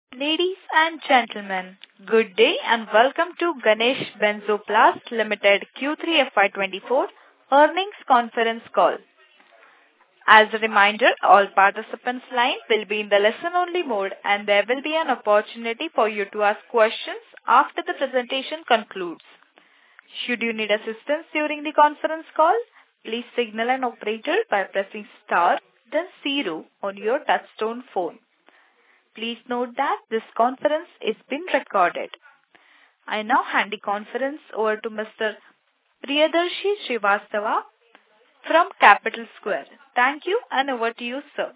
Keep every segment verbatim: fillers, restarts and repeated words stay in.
Ladies and gentlemen, good day and welcome to Ganesh Benzoplast Limited Q three F Y twenty-four earnings conference call. As a reminder, all participants' lines will be in the listen-only mode and there will be an opportunity for you to ask questions after the presentation concludes. Should you need assistance during the conference call, please signal an operator by pressing star then zero on your touchtone phone. Please note that this conference is being recorded. I now hand the conference over to Mister Priyadarshi Srivastava from Capital Square. Thank you and over to you, sir.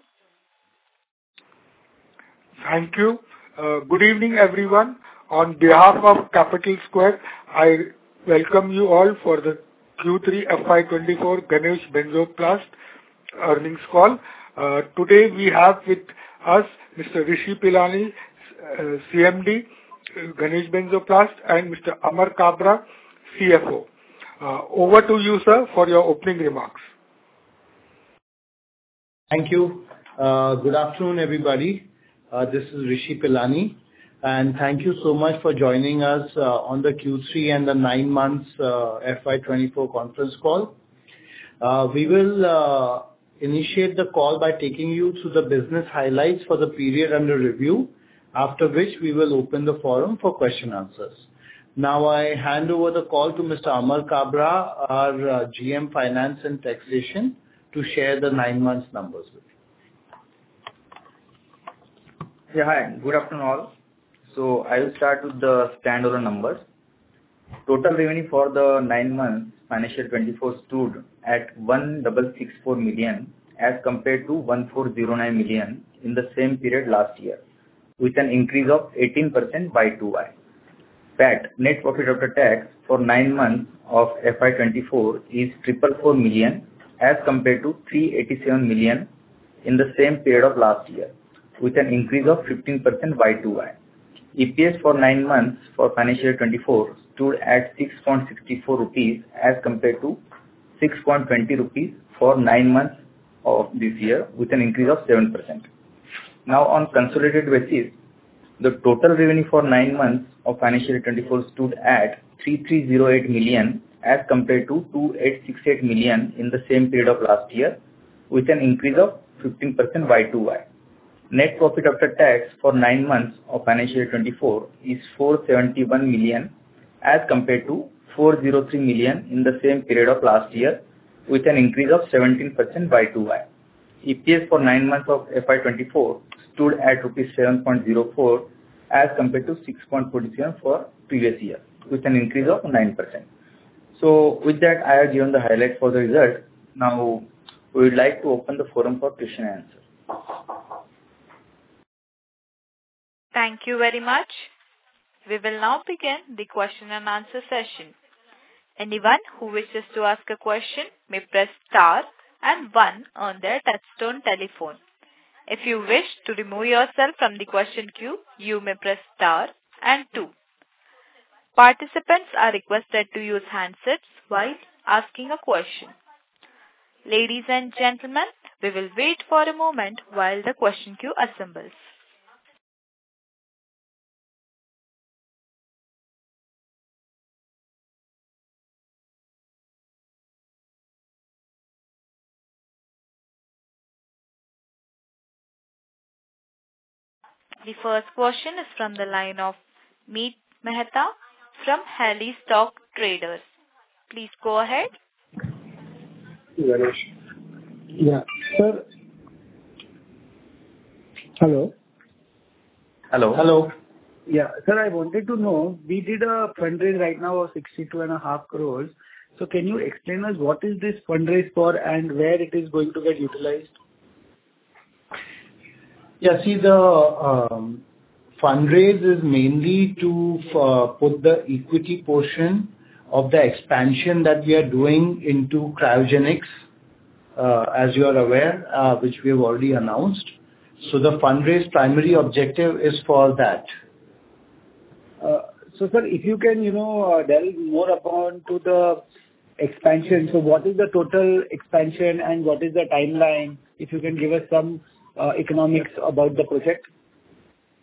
Thank you. Uh, good evening, everyone. On behalf of Capital Square, I welcome you all for the Q three F Y twenty-four Ganesh Benzoplast earnings call. Uh, today we have with us Mister Rishi Pilani, uh, C M D, uh, Ganesh Benzoplast, and Mister Amar Kabra, C F O. Uh, over to you, sir, for your opening remarks. Thank you. Uh, good afternoon, everybody. Uh, this is Rishi Pilani, and thank you so much for joining us uh, on the Q three and the nine months uh, F Y twenty-four conference call. Uh, we will uh, initiate the call by taking you through the business highlights for the period under review, after which we will open the forum for question answers. Now I hand over the call to Mister Amar Kabra, our uh, G M Finance and Taxation, to share the nine months numbers with you. Yeah, hi. Good afternoon all. So I will start with the standalone numbers. Total revenue for the nine months financial twenty-four stood at one thousand six hundred sixty-four million as compared to one thousand four hundred nine million in the same period last year, with an increase of eighteen percent Y two Y. P A T, net profit after tax, for nine months of F Y twenty-four is four hundred forty-four million as compared to three hundred eighty-seven million in the same period of last year, with an increase of fifteen percent Y two Y. E P S for nine months for financial year twenty-four stood at six point six four rupees as compared to six point two zero rupees for nine months of this year, with an increase of seven percent. Now on consolidated basis, the total revenue for nine months of financial year twenty-four stood at three thousand three hundred eight million as compared to two thousand eight hundred sixty-eight million in the same period of last year, with an increase of fifteen percent Y two Y. Net profit after tax for nine months of financial year twenty-four is four hundred seventy-one million as compared to four hundred three million in the same period of last year, with an increase of seventeen percent Y two Y. E P S for nine months of F Y twenty-four stood at rupees seven point zero four as compared to six point four seven for previous year, with an increase of nine percent. So with that, I have given the highlights for the result. Now we would like to open the forum for question and answer. Thank you very much. We will now begin the question and answer session. Anyone who wishes to ask a question may press star and one on their touchtone telephone. If you wish to remove yourself from the question queue, you may press star and two. Participants are requested to use handsets while asking a question. Ladies and gentlemen, we will wait for a moment while the question queue assembles. The first question is from the line of Meet Mehta from Halley Stock Traders. Please go ahead. Ganesh. Yeah, sir. Hello. Hello. Hello. Yeah, sir, I wanted to know, we did a fundraise right now of sixty-two and a half crores. So can you explain us what is this fundraise for and where it is going to get utilized? Yeah, see, the um, fundraise is mainly to uh, put the equity portion of the expansion that we are doing into cryogenics, uh, as you are aware, uh, which we have already announced. So the fundraise primary objective is for that. Uh, so, sir, if you can, you know, uh, delve more upon to the expansion. So what is the total expansion and what is the timeline? If you can give us some uh, economics about the project.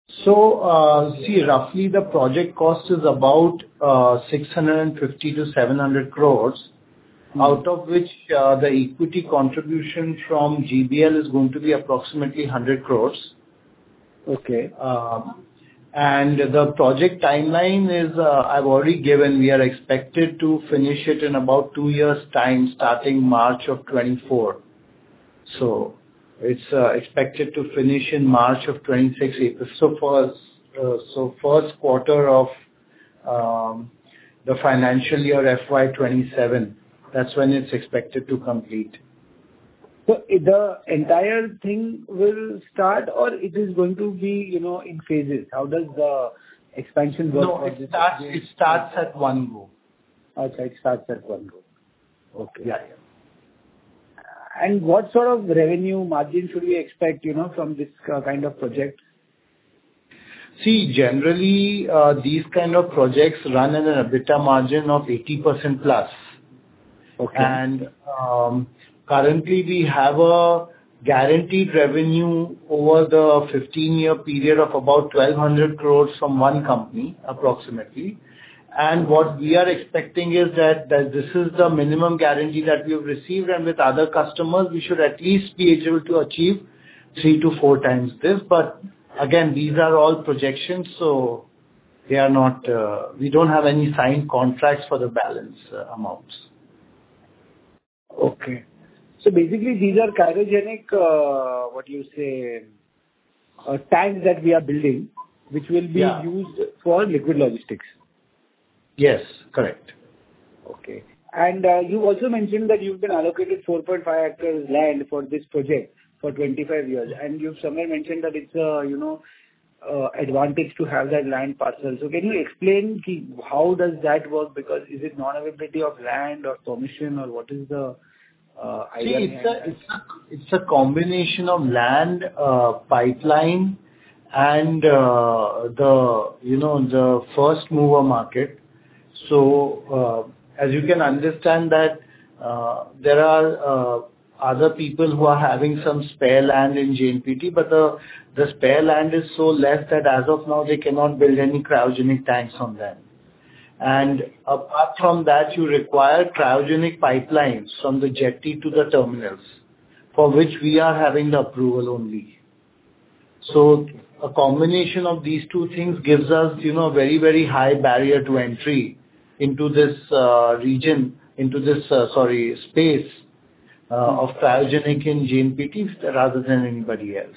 So, uh, see, roughly the project cost is about uh, six hundred fifty to seven hundred crores, mm-hmm. out of which uh, the equity contribution from G B L is going to be approximately one hundred crores. Okay. Um, and the project timeline is, uh, I've already given, we are expected to finish it in about two years' time, starting March of twenty-four. So, it's uh, expected to finish in March of twenty-six. So first, uh, so first quarter of um, the financial year F Y twenty-seven. That's when it's expected to complete. So the entire thing will start, or it is going to be, you know, in phases? How does the expansion work? No, for it this starts. project? It starts at one go. Okay, it starts at one go. Okay. Yeah, yeah. And what sort of revenue margin should we expect, you know, from this uh, kind of project? See, generally, uh, these kind of projects run at an EBITDA margin of eighty percent plus. Okay. And um, currently, we have a guaranteed revenue over the fifteen-year period of about twelve hundred crores from one company, approximately. And what we are expecting is that, that this is the minimum guarantee that we have received, and with other customers, we should at least be able to achieve three to four times this. But again, these are all projections, so they are not, uh, we don't have any signed contracts for the balance uh, amounts. Okay. So basically, these are cryogenic, uh, what you say, uh, tanks that we are building, which will be Yeah. used for liquid logistics. Yes, correct. Okay. And uh, you also mentioned that you've been allocated four point five acres land for this project for twenty-five years, and you've somewhere mentioned that it's a, you know, uh, advantage to have that land parcel. So can you explain ki, how does that work? Because is it non-availability of land or permission, or what is the uh, See, idea? it's a, it's a, it's a combination of land, uh, pipeline, and uh, the, you know, the first mover market. So, uh, as you can understand that, uh, there are uh, other people who are having some spare land in J N P T, but the the spare land is so less that as of now, they cannot build any cryogenic tanks on them. And apart from that, you require cryogenic pipelines from the jetty to the terminals, for which we are having the approval only. So a combination of these two things gives us, you know, a very, very high barrier to entry into this uh, region, into this, uh, sorry, space uh, of cryogenic in J N P T rather than anybody else.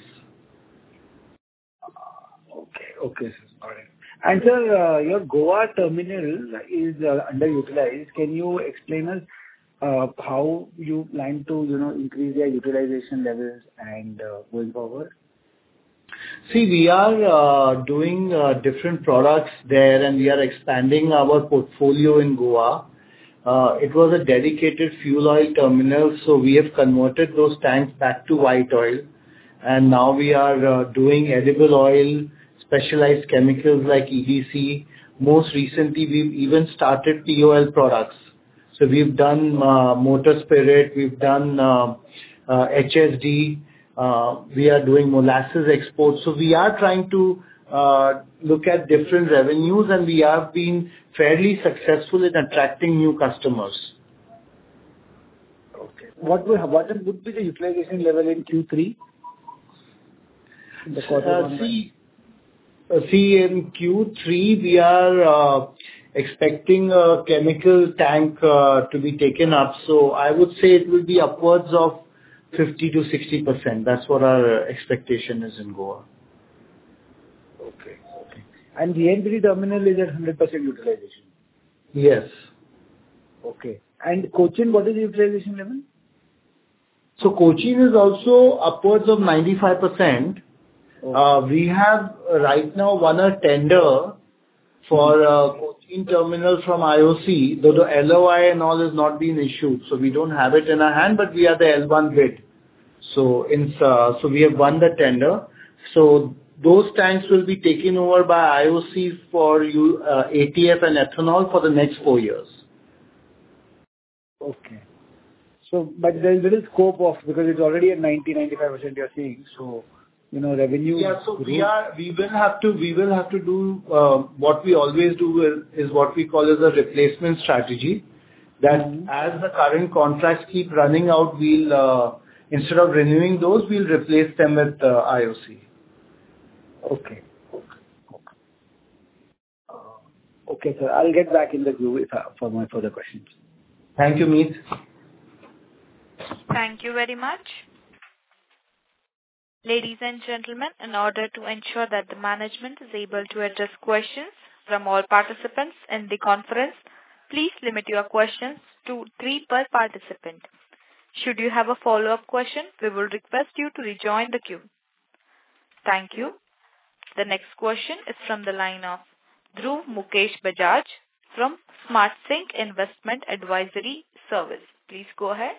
Okay. Okay, sir. Got it. And sir, uh, your Goa terminal is uh, underutilized. Can you explain us uh, how you plan to, you know, increase their utilization levels and uh, going forward? See, we are uh, doing uh, different products there, and we are expanding our portfolio in Goa. Uh, It was a dedicated fuel oil terminal, so we have converted those tanks back to white oil, and now we are uh, doing edible oil, specialized chemicals like E D C. Most recently, we've even started P O L products. So we've done uh, motor spirit, we've done uh, uh, H S D, uh, we are doing molasses exports. So we are trying to uh, look at different revenues, and we have been fairly successful in attracting new customers. Okay. What will, what would be the utilization level in Q three? In the quarter Uh, one by? see, uh, see, in Q three, we are uh, expecting a chemical tank uh, to be taken up. So I would say it will be upwards of fifty to sixty percent. That's what our expectation is in Goa. Okay. Okay. And the N P T terminal is at one hundred percent utilization? Yes. Okay. And Cochin, what is the utilization level? So Cochin is also upwards of ninety-five percent. Okay. Uh, we have uh, right now won a tender for uh, Cochin terminal from I O C, though the L O I and all has not been issued, so we don't have it in our hand, but we are the L one bid. So in uh, so we have won the tender. So those tanks will be taken over by I O C for you, uh, A T F and ethanol for the next four years. Okay. So, but there is little scope of, because it's already at ninety to ninety-five percent you're seeing, so you know, revenue Yeah. So we growth? are, we will have to, we will have to do uh, what we always do is, is what we call as a replacement strategy. That Mhm. as the current contracts keep running out, we'll uh, instead of renewing those, we'll replace them with uh, I O C. Okay. Okay, sir. I'll get back in the queue if I- for my further questions. Thank you, Meet. Thank you very much. Ladies and gentlemen, in order to ensure that the management is able to address questions from all participants in the conference, please limit your questions to three per participant. Should you have a follow-up question, we will request you to rejoin the queue. Thank you. The next question is from the line of Dhruv Mukesh Bajaj from SmartSync Investment Advisory Service. Please go ahead.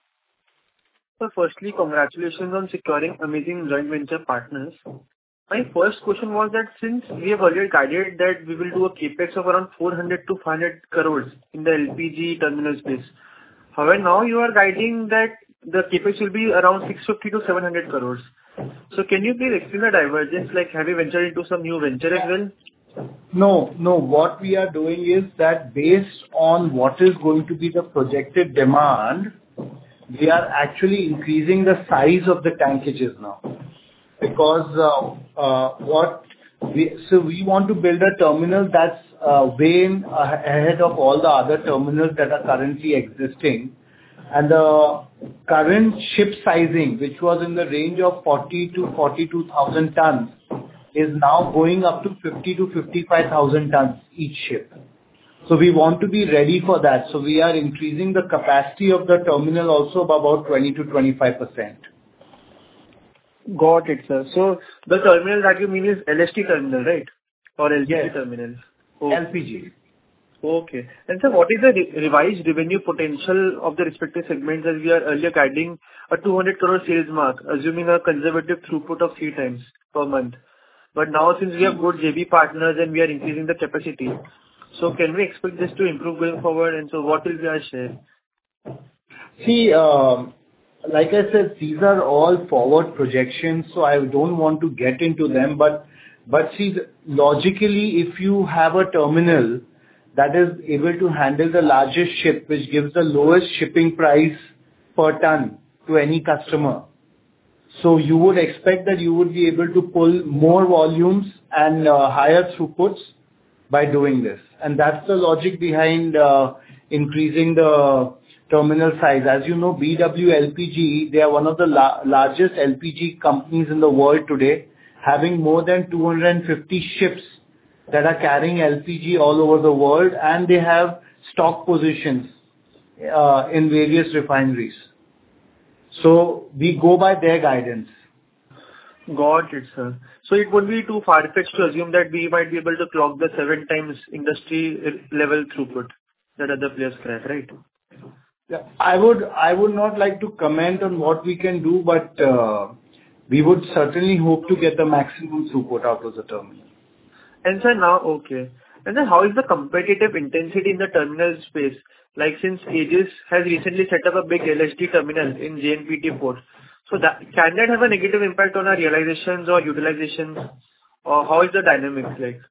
So firstly, congratulations on securing amazing joint venture partners. My first question was that since we have earlier guided that we will do a CapEx of around four hundred to five hundred crores in the L P G terminal space. However, now you are guiding that the CapEx will be around six hundred fifty to seven hundred crores. So can you please explain the divergence, like have you ventured into some new venture as well? No, no. What we are doing is that based on what is going to be the projected demand, we are actually increasing the size of the tankages now. Because uh, uh, what we so we want to build a terminal that's uh, way in uh, ahead of all the other terminals that are currently existing. And the current ship sizing, which was in the range of forty to forty-two thousand tons, is now going up to fifty to fifty-five thousand tons each ship. So we want to be ready for that. So we are increasing the capacity of the terminal also by about twenty to twenty-five percent. Got it, sir. So the terminal that you mean is L S T terminal, right? Or L P G Yes. terminal? L P G. Okay. And sir, what is the re- revised revenue potential of the respective segments, as we are earlier guiding a two hundred crore sales mark, assuming a conservative throughput of three times per month. But now since we have good J V partners and we are increasing the capacity, so can we expect this to improve going forward? And so what will be our share? See, um, like I said, these are all forward projections, so I don't want to get into them. But but see, logically, if you have a terminal that is able to handle the largest ship, which gives the lowest shipping price per ton to any customer, so you would expect that you would be able to pull more volumes and uh, higher throughputs by doing this. And that's the logic behind uh, increasing the terminal size. As you know, B W L P G, they are one of the la- largest L P G companies in the world today, having more than two hundred fifty ships that are carrying L P G all over the world, and they have stock positions uh, in various refineries. So we go by their guidance. Got it, sir. So it would be too far-fetched to assume that we might be able to clock the seven times industry level throughput that other players crack, right? Yeah. I would I would not like to comment on what we can do, but uh, we would certainly hope to get the maximum throughput out of the terminal. And sir, now, okay. And then how is the competitive intensity in the terminal space? Like since Aegis has recently set up a big L S D terminal in J N P T port. So that, can that have a negative impact on our realizations or utilizations? Or how is the dynamics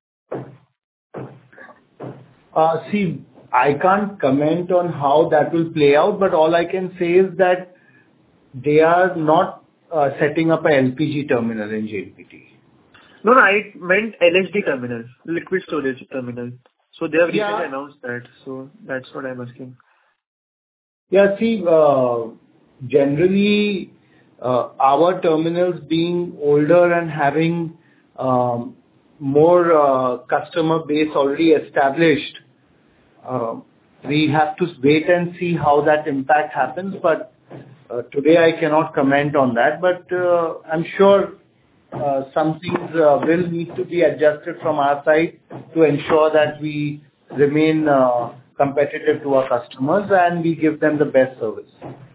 like? Uh, See, I can't comment on how that will play out, but all I can say is that they are not uh, setting up a L P G terminal in J N P T. No, no, I meant L S D terminal, liquid storage terminal. So they have recently Yeah. announced that. So that's what I'm asking. Yeah, see, uh, generally, uh, our terminals being older and having um, more uh, customer base already established, uh, we have to wait and see how that impact happens. But uh, today I cannot comment on that. But uh, I'm sure uh, some things uh, will need to be adjusted from our side to ensure that we remain uh, competitive to our customers and we give them the best service.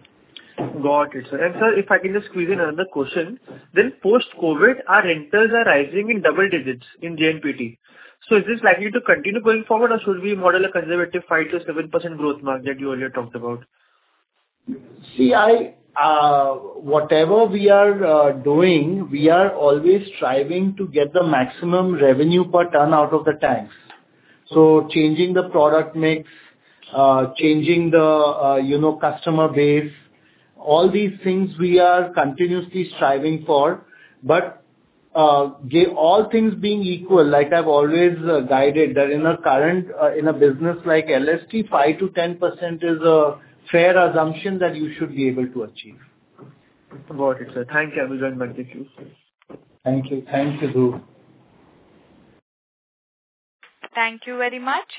Got it, sir. And sir, if I can just squeeze in another question, then post-COVID, our rentals are rising in double digits in J N P T. So is this likely to continue going forward, or should we model a conservative five to seven percent growth mark that you earlier talked about? See, I uh, whatever we are uh, doing, we are always striving to get the maximum revenue per ton out of the tanks. So changing the product mix, uh, changing the, uh, you know, customer base, all these things we are continuously striving for. But uh, ga- all things being equal, like I've always uh, guided, that in a current, uh, in a business like L S T, five to ten percent is a fair assumption that you should be able to achieve. Got it, sir. Thank you. I will join back the queue. Thank you. Thank you, Dhruv. Thank you very much.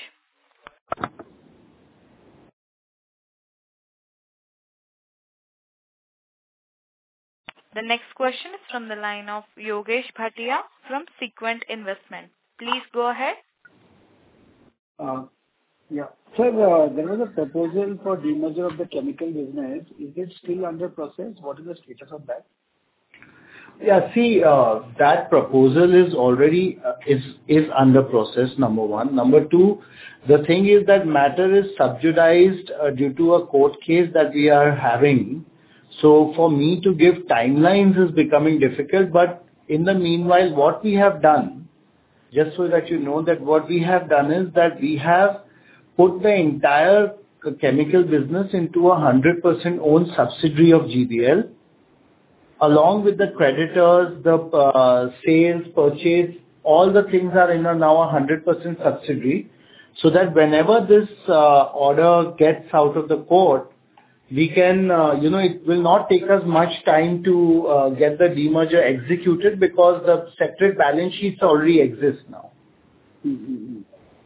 The next question is from the line of Yogesh Bhatia from Sequent Investment. Please go ahead. Uh, Yeah. Sir, uh, there was a proposal for demerger of the chemical business. Is it still under process? What is the status of that? Yeah, see, uh, that proposal is already uh, is is under process, number one. Number two, the thing is that matter is subjudized uh, due to a court case that we are having. So for me to give timelines is becoming difficult, but in the meanwhile, what we have done, just so that you know, that what we have done is that we have put the entire chemical business into a one hundred percent owned subsidiary of G B L, along with the creditors, the uh, sales, purchase, all the things are in a now a one hundred percent subsidiary, so that whenever this uh, order gets out of the court, we can, uh, you know, it will not take us much time to uh, get the demerger executed because the separate balance sheets already exist now. Mm-hmm.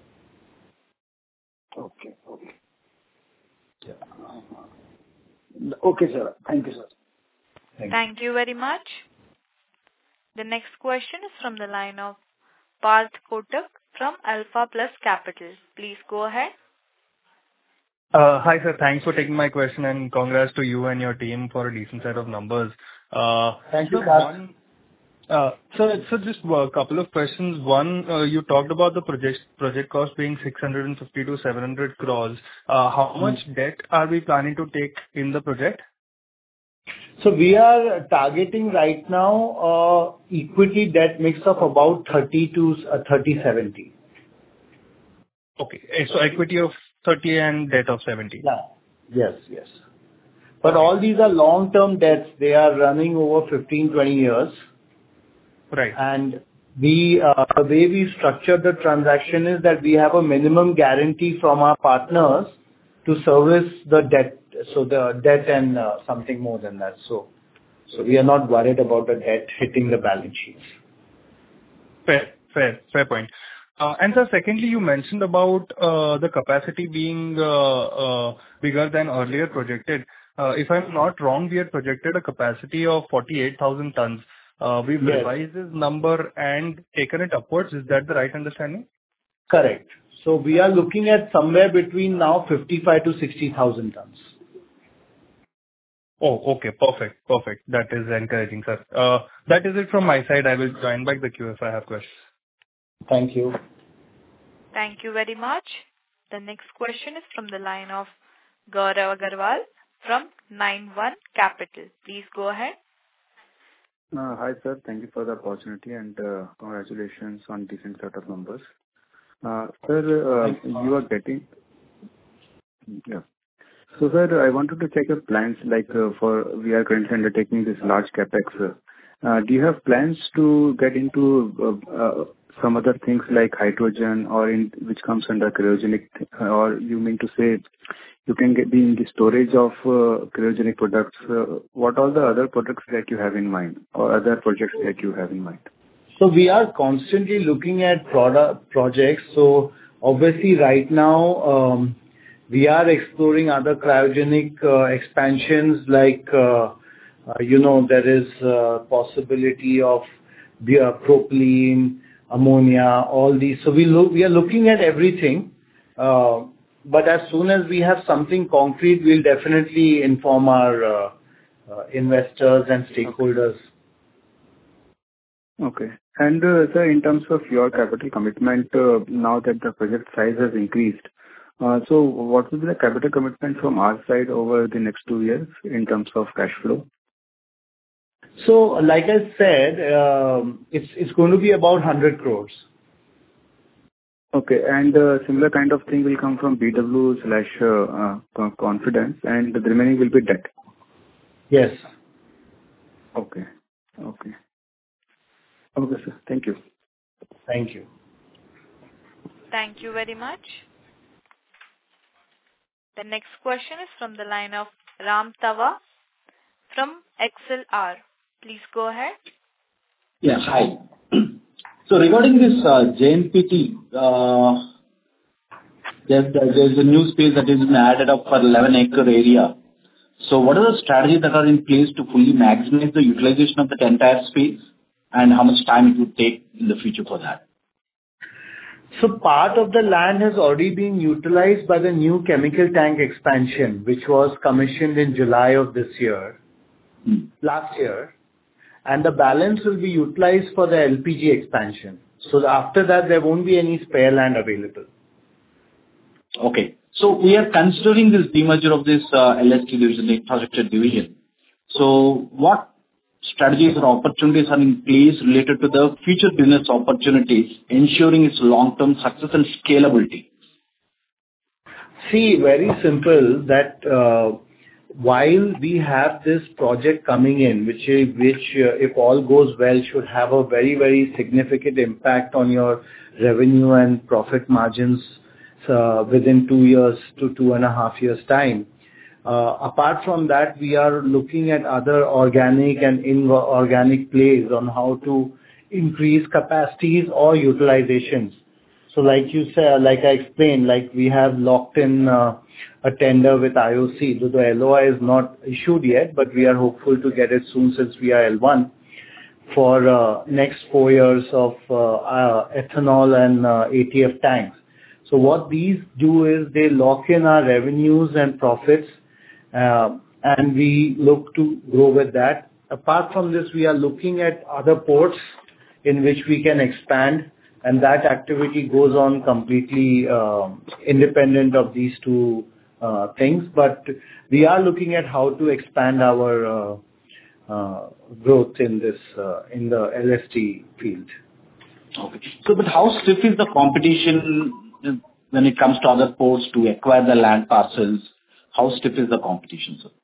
Okay. Okay. Yeah. Okay, sir. Thank you, sir. Thank you. Thank you very much. The next question is from the line of Parth Kotak from Alpha Plus Capital. Please go ahead. Uh, Hi, sir. Thanks for taking my question, and congrats to you and your team for a decent set of numbers. Uh, Thank you, so Parth. one- uh, So so just a couple of questions. One, uh, you talked about the project project cost being six hundred fifty to seven hundred crores. Uh, How much debt are we planning to take in the project? So we are targeting right now uh, equity debt mix of about thirty to thirty seventy. Okay. eh, So equity of thirty and debt of seventy. Yeah. Yes, yes. But all these are long-term debts. They are running over fifteen, twenty years. Right. And we, uh, the way we structured the transaction is that we have a minimum guarantee from our partners to service the debt, so the debt and uh, something more than that. So, so we are not worried about the debt hitting the balance sheets. Fair, fair, fair point. Uh, And sir, secondly, you mentioned about uh, the capacity being uh, uh, bigger than earlier projected. Uh, If I'm not wrong, we had projected a capacity of forty-eight thousand tons. Uh, We've Yes. revised this number and taken it upwards. Is that the right understanding? Correct. So we are looking at somewhere between now fifty-five to sixty thousand tons. Oh, okay. Perfect. Perfect. That is encouraging, sir. Uh, That is it from my side. I will join back the queue if I have questions. Thank you. Thank you very much. The next question is from the line of Gaurav Agarwal from Nine One Capital. Please go ahead. Uh, Hi, sir. Thank you for the opportunity and uh, congratulations on decent set of numbers. Uh, Sir, uh, Thank you. you are getting... Yeah. So, sir, I wanted to check your plans, like, uh, for we are currently undertaking this large CapEx. uh, uh, Do you have plans to get into uh, uh, some other things like hydrogen or in which comes under cryogenic, th- or you mean to say you can get be in the storage of uh, cryogenic products? uh, What are the other products that you have in mind or other projects that you have in mind? So we are constantly looking at product projects. So obviously, right now, um, we are exploring other cryogenic uh, expansions, like, uh, uh, you know, there is uh possibility of the uh, propylene, ammonia, all these. So we look, we are looking at everything. Uh, But as soon as we have something concrete, we'll definitely inform our uh, uh, investors and stakeholders. Okay. And, uh, sir, in terms of your capital commitment, uh, now that the project size has increased, Uh, So what will be the capital commitment from our side over the next two years in terms of cash flow? So, like I said, um, it's it's going to be about one hundred crores. Okay. And uh, similar kind of thing will come from B W slash uh, uh, Confidence, and the remaining will be debt. Yes. Okay. Okay. Okay, sir. Thank you. Thank you. Thank you very much. The next question is from the line of Ram Tava from X L R. Please go ahead. Yeah, hi. So regarding this uh, J N P T, uh, there's, there's a new space that has been added up for eleven acre area. So what are the strategies that are in place to fully maximize the utilization of the entire space, and how much time it would take in the future for that? So part of the land has already been utilized by the new chemical tank expansion, which was commissioned in July of this year, Hmm. last year, and the balance will be utilized for the L P G expansion. So after that, there won't be any spare land available. Okay. So we are considering this demerger of this uh, L S T division, the infrastructure division. So what strategies or opportunities are in place related to the future business opportunities, ensuring its long-term success and scalability? See, very simple that uh, while we have this project coming in, which, is- which uh, if all goes well, should have a very, very significant impact on your revenue and profit margins uh, within two years to two and a half years' time. Uh, apart from that, we are looking at other organic and inorganic plays on how to increase capacities or utilizations. So like you said, like I explained, like we have locked in uh, a tender with I O C. Though the L O I is not issued yet, but we are hopeful to get it soon since we are L one for uh, next four years of uh, uh, ethanol and uh, A T F tanks. So what these do is they lock in our revenues and profits, uh, and we look to grow with that. Apart from this, we are looking at other ports in which we can expand, and that activity goes on completely uh, independent of these two uh, things. But we are looking at how to expand our uh, uh, growth in this uh, in the L S T field. Okay. So, but how stiff is the competition when it comes to other ports to acquire the land parcels? How stiff is the competition, sir?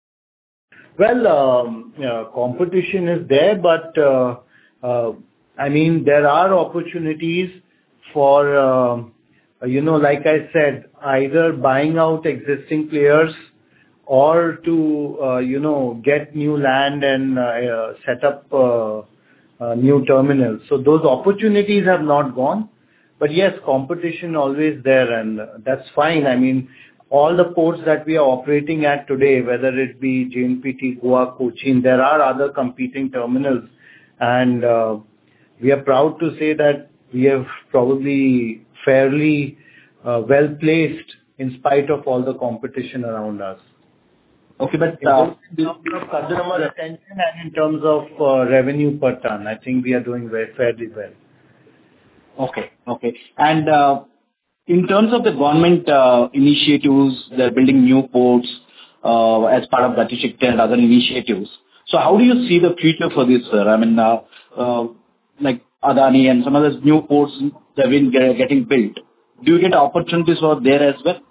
Well, um, yeah, competition is there, but uh, uh, I mean, there are opportunities for, uh, you know, like I said, either buying out existing players or to, uh, you know, get new land and uh, uh, set up uh, uh, new terminals. So those opportunities have not gone. But yes, competition always there, and that's fine. I mean, all the ports that we are operating at today, whether it be J N P T, Goa, Cochin, there are other competing terminals, and uh, we are proud to say that we have probably fairly uh, well placed in spite of all the competition around us. Okay, but In uh, both in terms of customer retention and in terms of uh, revenue per ton, I think we are doing very fairly well. okay, okay. And uh, in terms of the government uh, initiatives, they're building new ports uh, as part of Gati Shakti and other initiatives. So how do you see the future for this, sir? I mean, uh, uh, like Adani and some of those new ports that have been get- getting built. Do you get opportunities over there as well?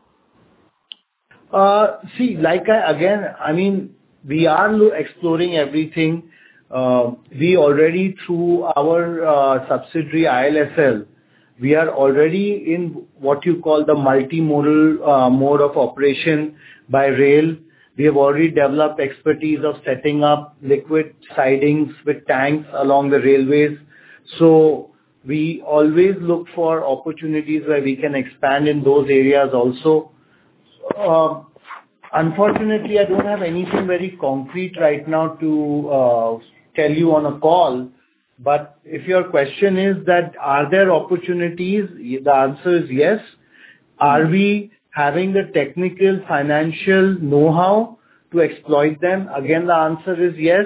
Uh, See, like I, again, I mean, we are lo- exploring everything. Uh, We already, through our uh, subsidiary I L S L, we are already in what you call the multimodal uh, mode of operation by rail. We have already developed expertise of setting up liquid sidings with tanks along the railways. So we always look for opportunities where we can expand in those areas also. Uh, Unfortunately, I don't have anything very concrete right now to uh, tell you on a call. But if your question is that are there opportunities, the answer is yes. Are we having the technical, financial know-how to exploit them? Again, the answer is yes.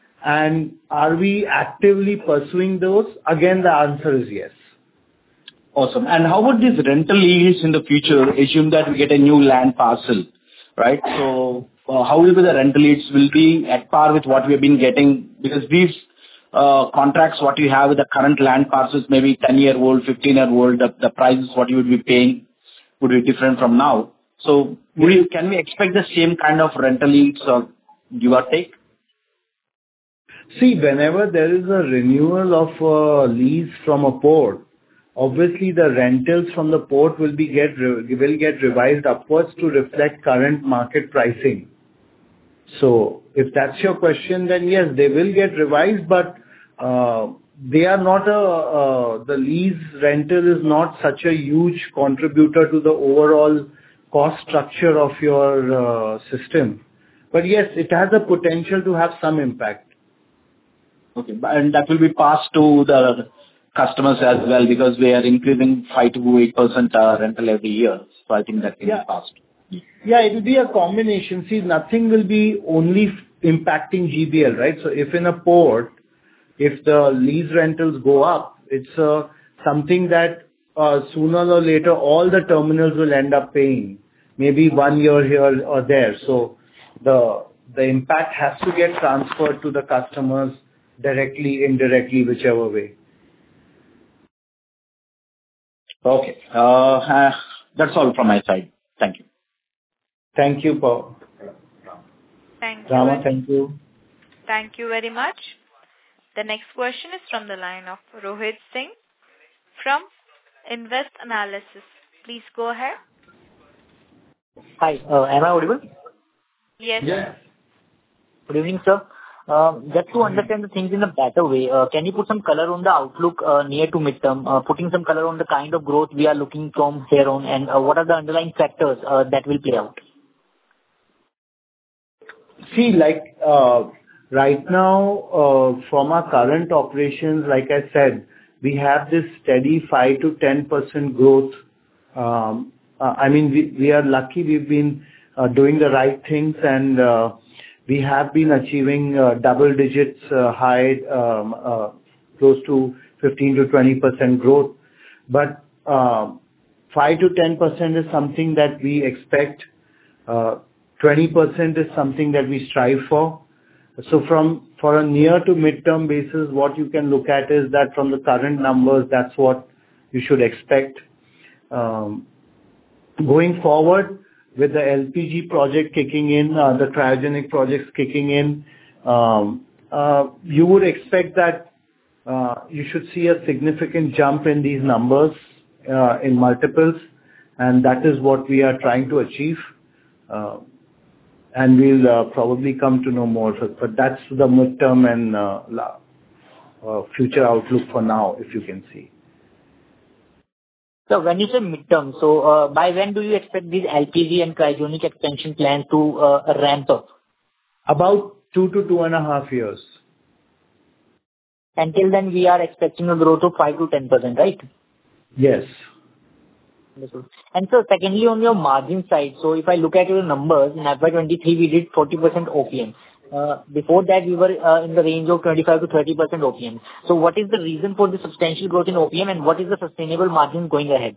And are we actively pursuing those? Again, the answer is yes. Awesome. And how would these rental yields in the future, assume that we get a new land parcel, right? So uh, how will be the rental yields will be at par with what we have been getting? Because these uh, contracts, what you have with the current land parcels, maybe ten-year-old, fifteen-year-old, the, the prices what you would be paying would be different from now. So would you, can we expect the same kind of rental yields or give or take? See, whenever there is a renewal of a lease from a port, obviously the rentals from the port will be get will get revised upwards to reflect current market pricing. So if that's your question, then yes, they will get revised, but uh, they are not a uh, the lease rental is not such a huge contributor to the overall cost structure of your uh, system. But yes, it has a potential to have some impact. Okay. And that will be passed to the customers as well, because we are increasing five to eight percent uh, rental every year. So I think that will Yeah. be passed. Yeah, it will be a combination. See, nothing will be only f- impacting G B L, right? So if in a port, if the lease rentals go up, it's uh, something that uh, sooner or later all the terminals will end up paying, maybe one year here or there. So the the impact has to get transferred to the customers directly, indirectly, whichever way. Okay. Uh, uh, That's all from my side. Thank you. Thank you, Paul. Thank you. Rama, thank you. Thank you very much. The next question is from the line of Rohit Singh from Invest Analysis. Please go ahead. Hi, uh, am I audible? Yes. Yes. Good evening, sir. Um, Just to understand the things in a better way, uh, can you put some color on the outlook uh, near to midterm, uh, putting some color on the kind of growth we are looking from here on, and uh, what are the underlying factors uh, that will play out? See, like, uh right now, uh from our current operations, like I said, we have this steady five to ten percent growth. Um uh, I mean, we we are lucky we've been uh doing the right things, and uh we have been achieving uh double digits uh high, um uh close to fifteen to twenty percent growth. But uh, five to ten percent is something that we expect. Uh twenty percent is something that we strive for. So from for a near to midterm basis, what you can look at is that from the current numbers, that's what you should expect. Um, going forward, with the L P G project kicking in, uh, the cryogenic projects kicking in, um, uh, you would expect that uh, you should see a significant jump in these numbers uh, in multiples, and that is what we are trying to achieve. Uh, and we'll uh, probably come to know more. So, but that's the midterm and uh, la- uh, future outlook for now, if you can see. So when you say midterm, so uh, by when do you expect these L P G and cryogenic expansion plans to uh, ramp up? About two to two and a half years. Until then, we are expecting a growth of five to ten percent, right? Yes. And so secondly, on your margin side, so if I look at your numbers, in F Y twenty-three, we did forty percent O P M. Uh, before that, we were uh, in the range of twenty-five to thirty percent O P M. So what is the reason for the substantial growth in O P M, and what is the sustainable margin going ahead?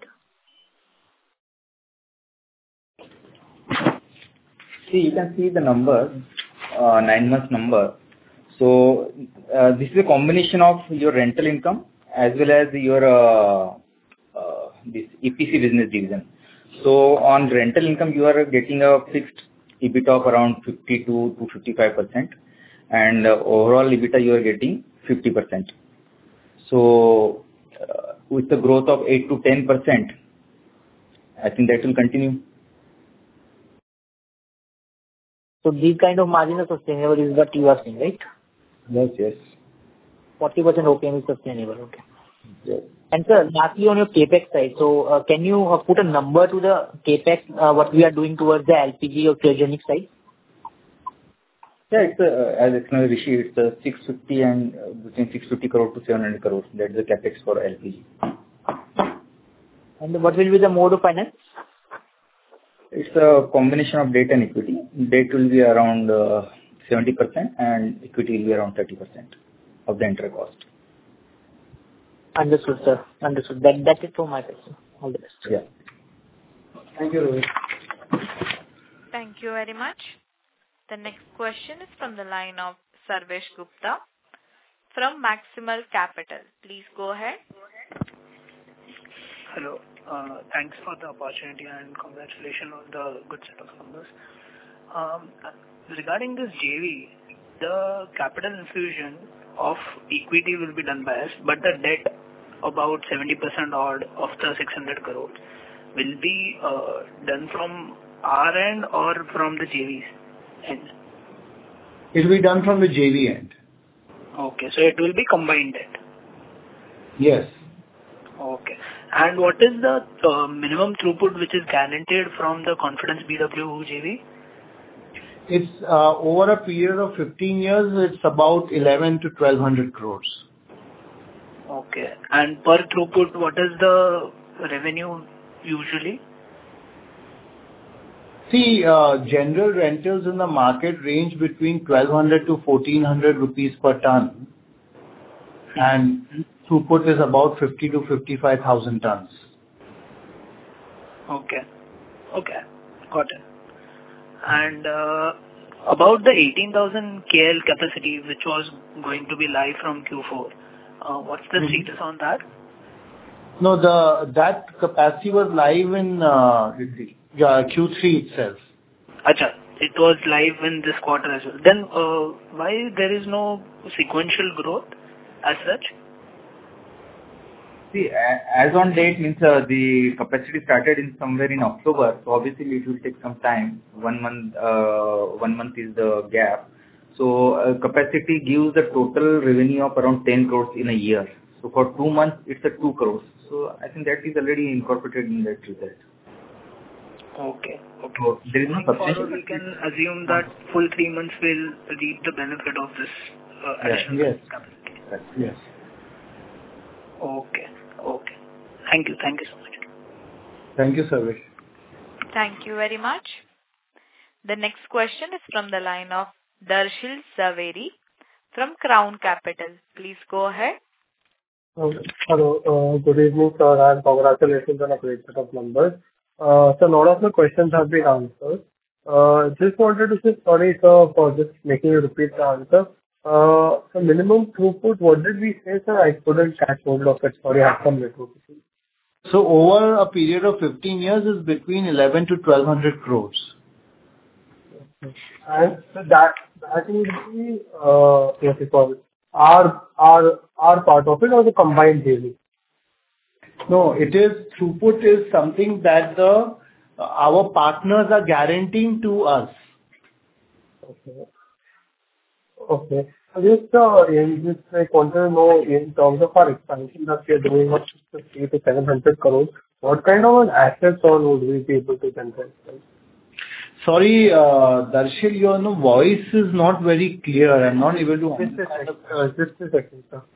See, you can see the number, uh, nine months number. So uh, this is a combination of your rental income as well as your uh, uh, this E P C business division. So on rental income, you are getting a fixed EBITDA of around fifty-two to fifty-five percent, and uh, overall EBITDA you are getting fifty percent. So uh, with the growth of eight to ten percent, I think that will continue. So these kind of margins are sustainable is what you are saying, right? Yes, yes. forty percent O P M is sustainable, okay. Yes. And sir, lastly on your CapEx side, so uh, can you uh, put a number to the CapEx, uh, what we are doing towards the L P G or cryogenic side? Yeah, it's a, as explained Rishi, it's a six fifty and uh, between six fifty crore to seven hundred crore. That's the capex for L P G. And what will be the mode of finance? It's a combination of debt and equity. Debt will be around uh, seventy percent and equity will be around thirty percent of the entire cost. Understood, sir. Understood. That, that's it for my question. All the best. Yeah. Thank you, Rohit. Thank you very much. The next question is from the line of Sarvesh Gupta from Maximal Capital. Please go ahead. Hello. Uh, thanks for the opportunity and congratulations on the good set of numbers. Um, regarding this J V, the capital infusion of equity will be done by us, but the debt, about seventy percent odd of the six hundred crore, will be uh, done from our end or from the J V's end? It will be done from the J V end. Okay, so it will be combined debt. Yes. Okay. And what is the uh, minimum throughput which is guaranteed from the Confidence B W J V? It's uh, over a period of fifteen years, it's about eleven to twelve hundred crores. Okay. And per throughput, what is the revenue usually? See, uh, general rentals in the market range between twelve hundred to fourteen hundred rupees per ton, and throughput is about fifty to fifty-five thousand tons. Okay. Okay. Got it. And uh, about the eighteen thousand K L capacity, which was going to be live from Q four, uh, what's the mm-hmm. status on that? No, the that capacity was live in uh, Q three itself. Acha, it was live in this quarter as well. Then uh, why there is no sequential growth as such? See, as on date means uh, the capacity started in somewhere in October, so obviously it will take some time. One month, uh, one month is the gap. So uh, capacity gives the total revenue of around ten crores in a year. So for two months, it's a two crores. So I think that is already incorporated in that result. Okay. Okay. So there is no substantial. We can assume that full three months will reap the benefit of this uh, additional yes. capacity. Yes. Yes. Okay. Okay. Thank you. Thank you so much. Thank you, Sarvesh. Thank you very much. The next question is from the line of Darshil Zaveri from Crown Capital. Please go ahead. Hello. Uh, good evening, sir, and congratulations on a great set of numbers. Uh, so a lot of the questions have been answered. Uh, just wanted to say sorry, sir, for just making you repeat the answer. Uh, the minimum throughput, what did we say, sir? I couldn't catch hold of it. Sorry, I have some network issues. So over a period of fifteen years is between eleven to twelve hundred crores. And so that that would be uh, what you call it, our our our part of it or the combined J V? No, it is throughput is something that the our partners are guaranteeing to us. Okay. Okay. So just uh, in just I want to know in terms of our expansion that we are doing of fifty to seven hundred crores, what kind of an asset turn would we be able to generate? Sorry, uh, Darshil, your no, voice is not very clear. I'm not able to. Just a second, uh, just a second, sir.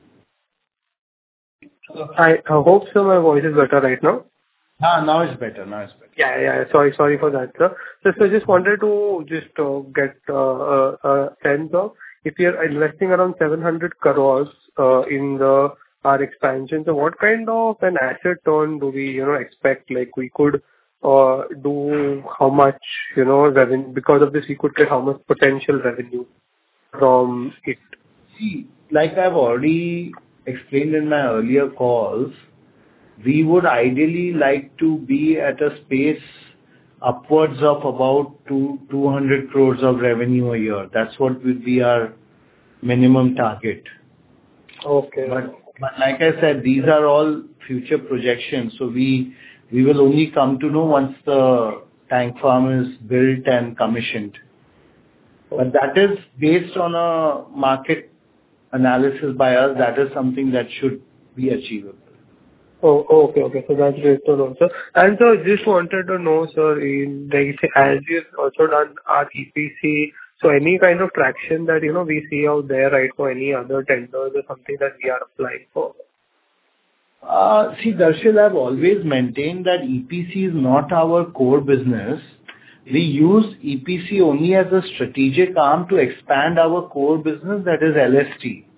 I uh, hope so. My voice is better right now. Ah, now it's better. Now it's better. Yeah, yeah. Sorry, sorry for that, sir. So, so just wanted to just uh, get uh, a, a sense of if you're investing around seven hundred crores uh, in the our expansion. So, what kind of an asset turn do we, you know, expect? Like we could uh, do how much, you know, revenue because of this? We could get how much potential revenue from it? See, like I've already explained in my earlier calls, we would ideally like to be at a space upwards of about two, 200 crores of revenue a year. That's what would be our minimum target. Okay. But, but like I said, these are all future projections. So we, we will only come to know once the tank farm is built and commissioned. But that is based on a market analysis by us. That is something that should be achievable. Oh, okay, okay. So that's great to know, sir. And so just wanted to know, sir, in like as you've also done our E P C, so any kind of traction that, you know, we see out there, right, for any other tenders or something that we are applying for? Uh, see, Darshil, I've always maintained that E P C is not our core business. We use E P C only as a strategic arm to expand our core business, that is L S T.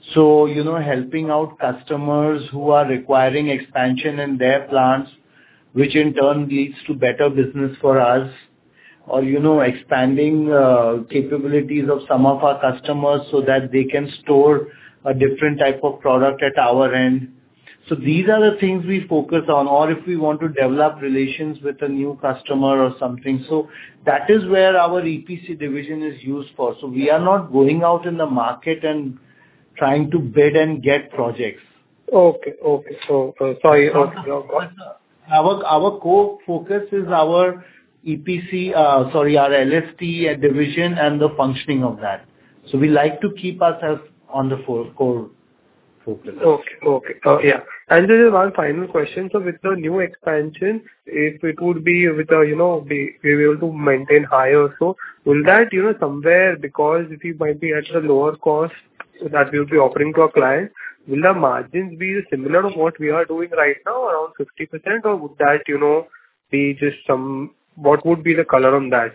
So, you know, helping out customers who are requiring expansion in their plants, which in turn leads to better business for us, or, you know, expanding uh, capabilities of some of our customers so that they can store a different type of product at our end. So these are the things we focus on, or if we want to develop relations with a new customer or something. So that is where our E P C division is used for. So we are not going out in the market and trying to bid and get projects. Okay. Okay. So, uh, sorry. Okay. Oh, God. Our our core focus is our E P C, uh, sorry, our L S T division and the functioning of that. So we like to keep ourselves on the for, core focus. Okay. Okay. Uh, yeah. And there is one final question. So with the new expansion, if it would be with a, you know, be, be able to maintain higher, so will that, you know, somewhere, because if we might be at a lower cost that we will be offering to our client, will the margins be similar to what we are doing right now, around fifty percent, or would that, you know, be just some, what would be the color on that?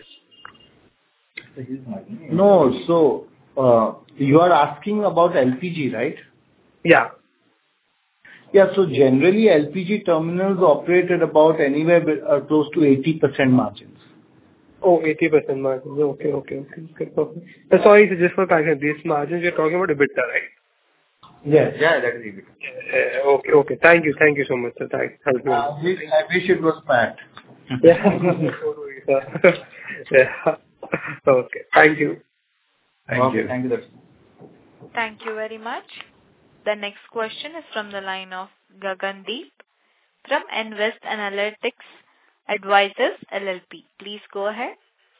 No, so uh, you are asking about L P G, right? Yeah. Yeah, so generally L P G terminals operate at about anywhere be- uh, close to eighty percent margins. Oh, eighty percent margins. Okay, okay, okay. Okay, perfect. Uh, sorry, so just for clarity, these margins you're talking about EBITDA, right? Yes. Yeah, that is it. Uh, okay, okay. Thank you. Thank you so much, sir. Thanks. Help me. Uh, I wish I wish it was Pat. Yeah. Yeah. Okay. Thank you. Thank Okay, you. thank you. That's Thank you very much. The next question is from the line of Gagandeep from Invest Analytics Advisors L L P. Please go ahead.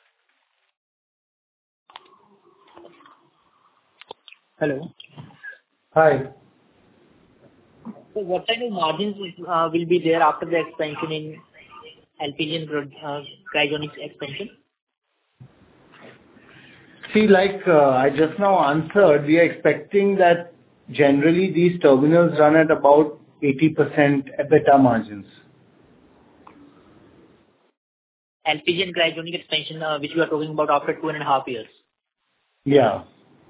Hello. Hi. So what kind of margins uh, will be there after the expansion in L P G and uh, cryogenics expansion? See, like uh, I just now answered, we are expecting that generally these terminals run at about eighty percent EBITDA margins. L P G and cryogenic expansion, uh, which we are talking about after two and a half years. Yeah.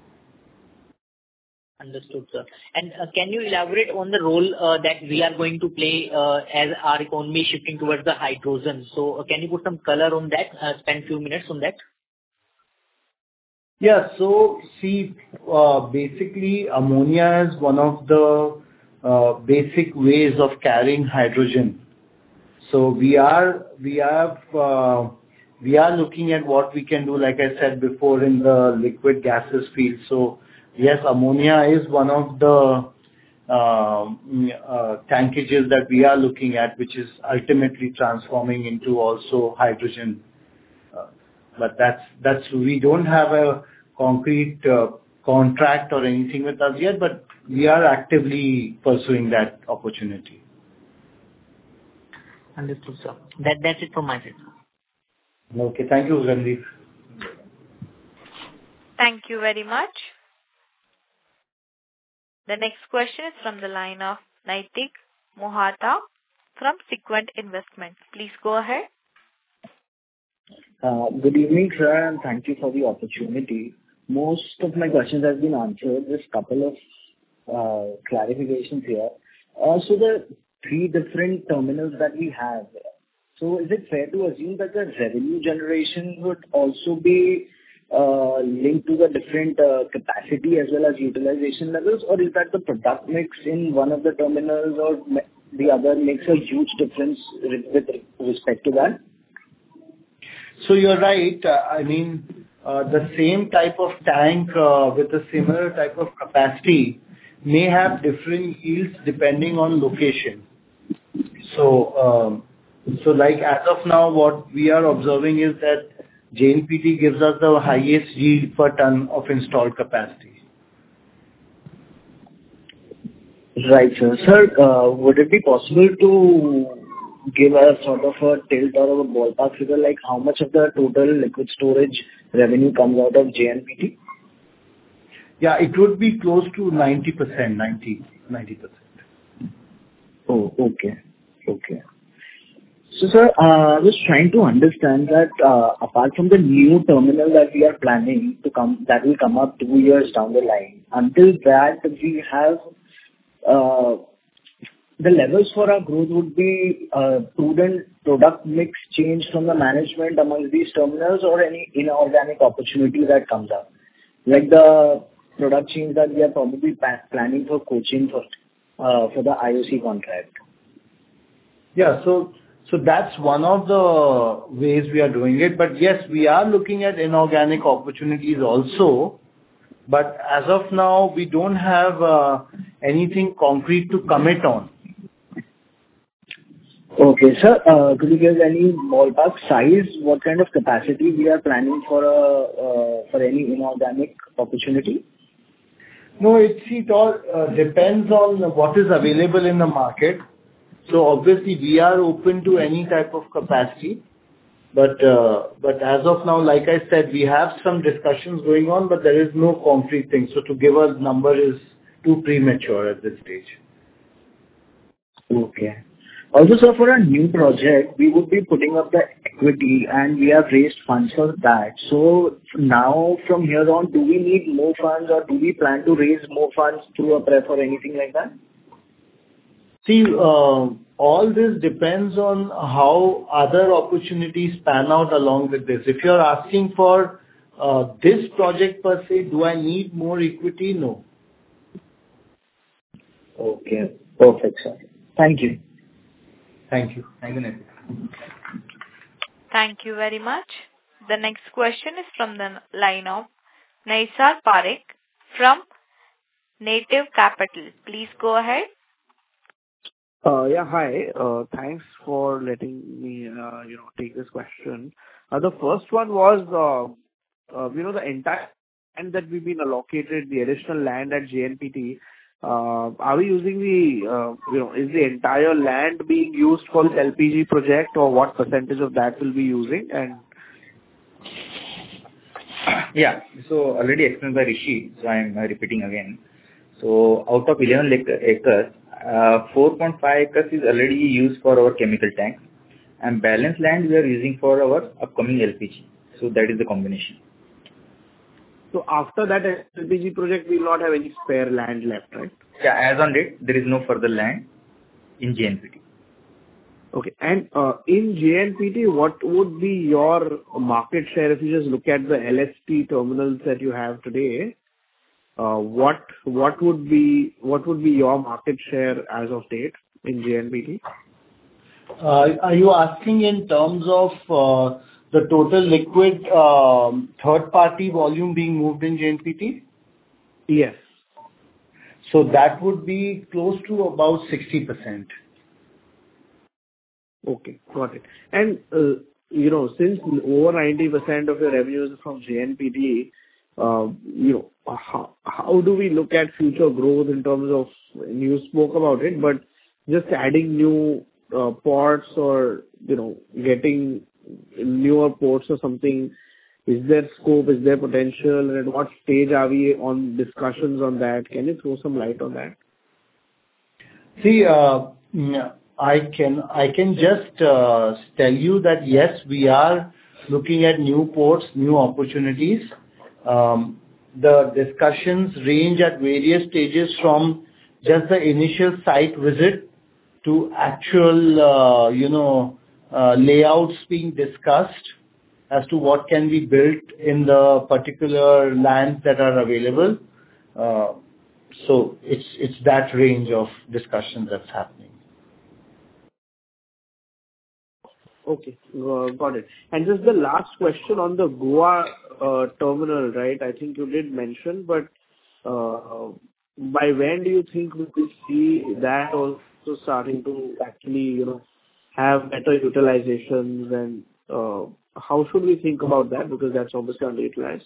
Understood, sir. And uh, can you elaborate on the role uh, that we are going to play uh, as our economy is shifting towards the hydrogen? So uh, can you put some color on that? Uh, spend few minutes on that. Yeah. So see, uh, basically ammonia is one of the uh, basic ways of carrying hydrogen. So we are we have uh, we are looking at what we can do, like I said before, in the liquid gases field. So yes, ammonia is one of the uh, uh, tankages that we are looking at, which is ultimately transforming into also hydrogen. Uh, but that's that's we don't have a concrete uh, contract or anything with us yet, but we are actively pursuing that opportunity. Understood, sir. That that's it from my side. Okay, thank you, Gagandeep. Thank you very much. The next question is from the line of Naitik Mohata from Sequent Investments. Please go ahead. Uh, Good evening, sir, and thank you for the opportunity. Most of my questions have been answered. Just couple of uh, clarifications here. Uh, So the three different terminals that we have, so is it fair to assume that the revenue generation would also be uh, linked to the different uh, capacity as well as utilization levels? Or is that the product mix in one of the terminals or the other makes a huge difference with respect to that? So you're right. Uh, I mean, uh, the same type of tank uh, with a similar type of capacity may have different yields depending on location. So, um, so like as of now, what we are observing is that J N P T gives us the highest yield per ton of installed capacity. Right, sir. Sir, uh, would it be possible to give a sort of a tilt or a ballpark figure, like how much of the total liquid storage revenue comes out of J N P T? Yeah, it would be close to ninety percent, ninety, ninety percent. Oh, okay. Okay. So, sir, uh, I was trying to understand that, uh, apart from the new terminal that we are planning to come, that will come up two years down the line, until that, we have uh, the levels for our growth would be uh, prudent product mix change from the management among these terminals or any inorganic opportunity that comes up, like the product change that we are probably pa- planning for Cochin for uh, for the I O C contract. Yeah. So so that's one of the ways we are doing it. But yes, we are looking at inorganic opportunities also. But as of now, we don't have uh, anything concrete to commit on. Okay, sir. Uh, could you give any ballpark size? What kind of capacity we are planning for a uh, for any inorganic opportunity? No, it see, it all uh, depends on what is available in the market. So obviously, we are open to any type of capacity. But uh, but as of now, like I said, we have some discussions going on, but there is no concrete thing. So to give a number is too premature at this stage. Okay. Also, sir, for a new project, we would be putting up the equity, and we have raised funds for that. So now, from here on, do we need more funds, or do we plan to raise more funds through a pref or anything like that? See, uh, all this depends on how other opportunities pan out along with this. If you're asking for uh, this project per se, do I need more equity? No. Okay. Perfect, sir. Thank you. Thank you. Thank you, Nitin. Thank you very much. The next question is from the line of Naisar Parekh from Native Capital. Please go ahead. Uh, yeah, hi. Uh, thanks for letting me, uh, you know, take this question. Uh, the first one was, uh, uh, you know, the entire land that we've been allocated, the additional land at J N P T. Uh, are we using the, uh, you know, is the entire land being used for this L P G project, or what percentage of that will be using? And yeah, so already explained by Rishi, so I am uh, repeating again. So out of eleven acres, uh, four point five acres is already used for our chemical tanks, and balance land we are using for our upcoming L P G. So that is the combination. so after that L P G project, we will not have any spare land left, right? Yeah, as on date, there is no further land in J N P T. Okay. And uh, in J N P T, what would be your market share if you just look at the L S P terminals that you have today? Uh, what what would be what would be your market share as of date in J N P T? Uh, are you asking in terms of uh, the total liquid um, third-party volume being moved in J N P T? Yes. So that would be close to about sixty percent. Okay, got it. And, uh, you know, since over ninety percent of your revenues are from J N P T, uh, you know, how, how do we look at future growth in terms of, you spoke about it, but just adding new uh, ports or, you know, getting newer ports or something, is there scope, is there potential, and at what stage are we on discussions on that? Can you throw some light on that? See, uh, I can I can just uh, tell you that yes, we are looking at new ports, new opportunities. Um, the discussions range at various stages from just the initial site visit to actual, uh, you know, uh, layouts being discussed as to what can be built in the particular lands that are available. Uh, so it's it's that range of discussion that's happening. Okay, uh, got it. And just the last question on the Goa uh, terminal, right? I think you did mention, but uh, by when do you think we could see that also starting to actually, you know, have better utilizations, and uh, how should we think about that? Because that's obviously underutilized.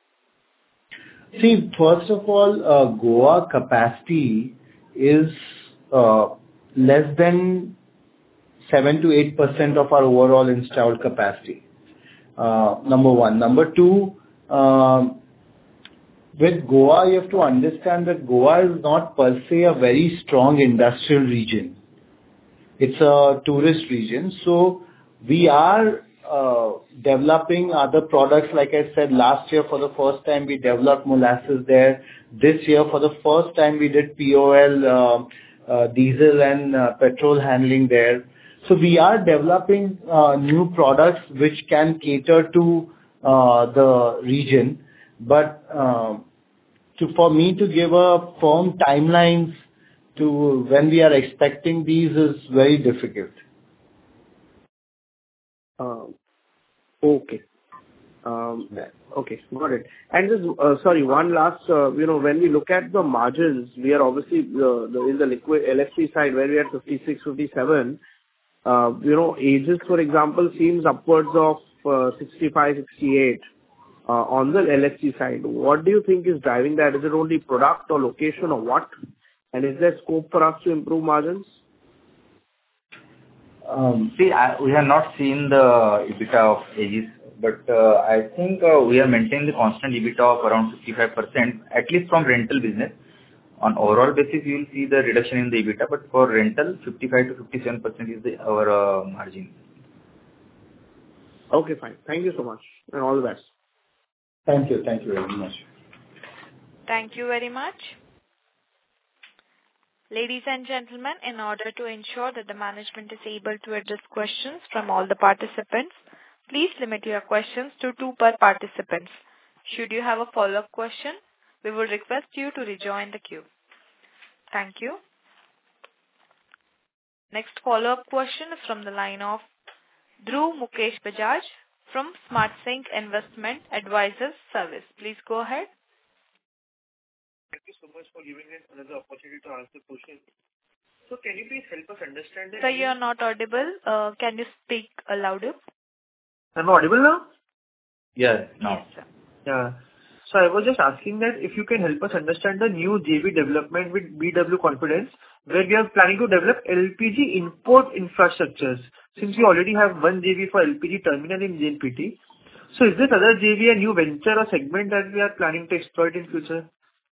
See, first of all, uh, Goa capacity is uh, less than seven to eight percent of our overall installed capacity. Uh, number one. Number two, um, with Goa, you have to understand that Goa is not per se a very strong industrial region. It's a tourist region. So we are uh, developing other products. Like I said, last year for the first time we developed molasses there. This year for the first time we did P O L, uh, uh, diesel and uh, petrol handling there. So we are developing uh, new products which can cater to uh, the region. But uh, to, for me to give a firm timelines to when we are expecting these is very difficult. Uh, Okay. Um, Okay, got it. And just, uh, sorry, one last, uh, you know, when we look at the margins, we are obviously uh, the in the liquid L F P side, where we are fifty-six, fifty-seven, uh, you know, Aegis, for example, seems upwards of uh, sixty-five, sixty-eight uh, on the L F P side. What do you think is driving that? Is it only product or location or what? And is there scope for us to improve margins? Um, see, I, we have not seen the EBITDA of Aegis, but uh, I think uh, we are maintaining the constant EBITDA of around fifty-five percent, at least from rental business. On overall basis, you will see the reduction in the EBITDA, but for rental, fifty-five to fifty-seven percent is the, our uh, margin. Okay, fine. Thank you so much, and all the best. Thank you. Thank you very much. Thank you very much. Ladies and gentlemen, in order to ensure that the management is able to address questions from all the participants, please limit your questions to two per participant. Should you have a follow-up question, we will request you to rejoin the queue. Thank you. Next follow-up question is from the line of Dhruv Mukesh Bajaj from SmartSync Investment Advisors Service. Please go ahead. Thank you so much for giving us another opportunity to ask the question. So can you please help us understand that? Sir, you are not audible. Uh, can you speak uh, louder? I'm audible now? Yes, now. Yes, sir. Yeah. So I was just asking that if you can help us understand the new J V development with B W Confidence, where we are planning to develop L P G import infrastructures, since we already have one J V for L P G terminal in J N P T. So is this other J V a new venture or segment that we are planning to exploit in future?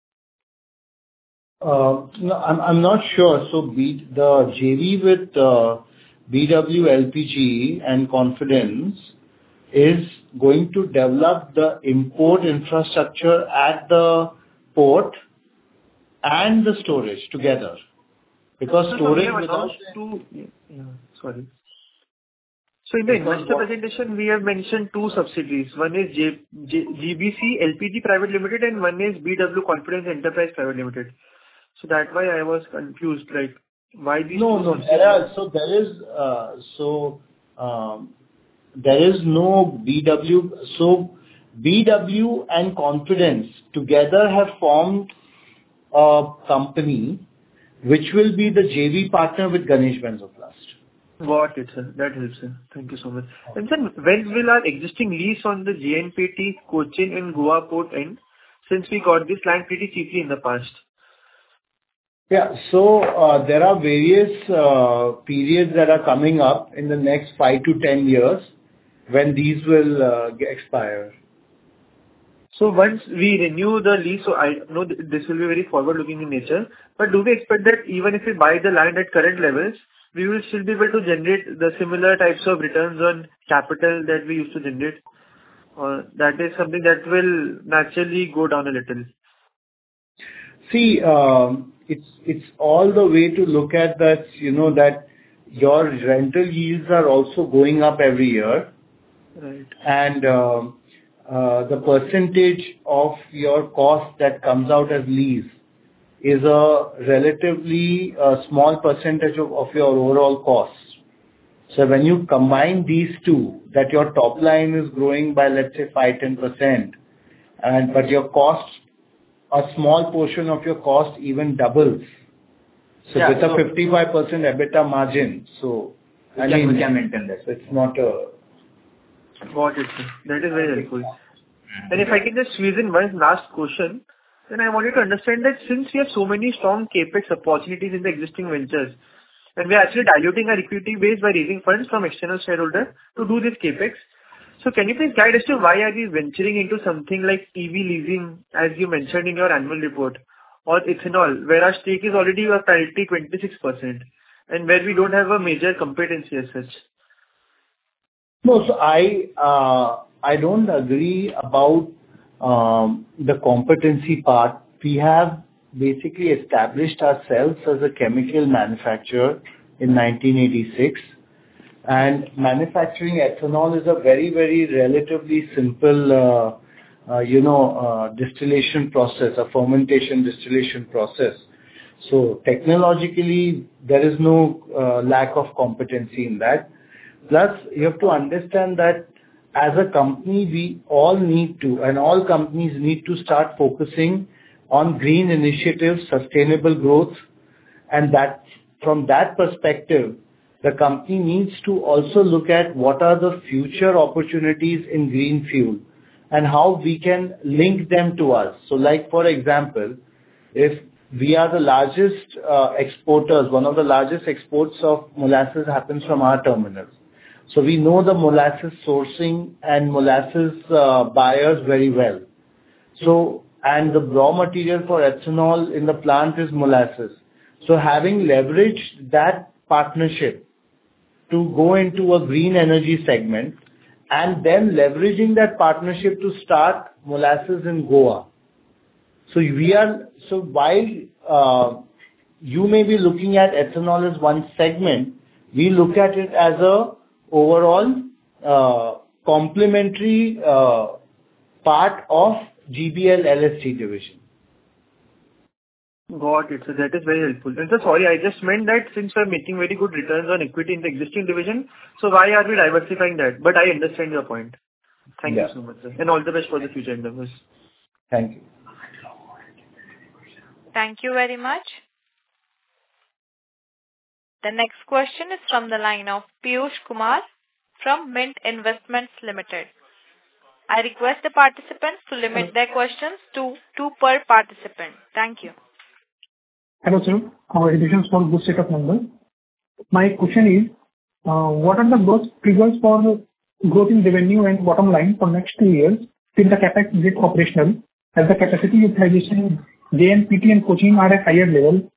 Uh, No, I'm I'm not sure. So B the J V with uh, B W L P G and Confidence is going to develop the import infrastructure at the port and the storage together. Because So storage we have without... announced two... Yeah, sorry. So in the investor presentation, we have mentioned two subsidiaries. One is J, J, G B C L P G Private Limited and one is B W Confidence Enterprise Private Limited. So that's why I was confused, like, why these No, two no. subsidiaries? There are, so there is, uh, so, um, there is no B W. So B W and Confidence together have formed a company which will be the J V partner with Ganesh Benzoplast. Got it, sir. That helps, sir. Thank you so much. And sir, when will our existing lease on the J N P T, Cochin and Goa port end, since we got this land pretty cheaply in the past? Yeah. So, uh, there are various uh, periods that are coming up in the next five to ten years when these will uh, get expire. So once we renew the lease, so I know th- this will be very forward-looking in nature, but do we expect that even if we buy the land at current levels, we will still be able to generate the similar types of returns on capital that we used to generate? Or that is something that will naturally go down a little? See, um, it's it's all the way to look at that, you know, that your rental yields are also going up every year. Right. And um, uh, the percentage of your cost that comes out as lease is a relatively uh, small percentage of of your overall costs. So when you combine these two, that your top line is growing by, let's say, five to ten percent, and but your costs, a small portion of your cost even doubles. So Yeah, with a so- fifty-five percent EBITDA margin, so We I can- mean, we can maintain that. so it's not a... Got it, sir. That is very helpful. And if I can just squeeze in one last question, then I wanted to understand that since we have so many strong CapEx opportunities in the existing ventures, and we are actually diluting our equity base by raising funds from external shareholders to do this CapEx. So can you please guide us to why are we venturing into something like E V leasing, as you mentioned in your annual report, or ethanol, where our stake is already a priority twenty-six percent, and where we don't have a major competency as such? No, so I uh, I don't agree about um, the competency part. We have basically established ourselves as a chemical manufacturer in nineteen eighty-six, and manufacturing ethanol is a very, very relatively simple, uh, uh, you know, uh, distillation process, a fermentation distillation process. So technologically, there is no uh, lack of competency in that. Plus, you have to understand that as a company, we all need to, and all companies need to start focusing on green initiatives, sustainable growth, and that from that perspective, the company needs to also look at what are the future opportunities in green fuel and how we can link them to us. So like, for example, if we are the largest uh, exporters, one of the largest exports of molasses happens from our terminals. So we know the molasses sourcing and molasses uh, buyers very well. So, and the raw material for ethanol in the plant is molasses. So having leveraged that partnership to go into a green energy segment and then leveraging that partnership to start molasses in Goa. So we are, so while uh, you may be looking at ethanol as one segment, we look at it as a overall uh, complementary uh, part of G B L L S T division. Got it. So that is very helpful. And so sorry, I just meant that since we're making very good returns on equity in the existing division, so why are we diversifying that? But I understand your point. Thank Yeah. you so much, sir. And all the best for the future endeavors. Thank you. Thank you very much. The next question is from the line of Piyush Kumar from Mint Investments Limited. I request the participants to limit their questions to two per participant. Thank you. Hello, sir. Congratulations for good set of numbers. My question is, uh, what are the growth triggers for growth in revenue and bottom line for next two years till the CapEx gets operational, as the capacity utilization in J N P T and Cochin are at higher level?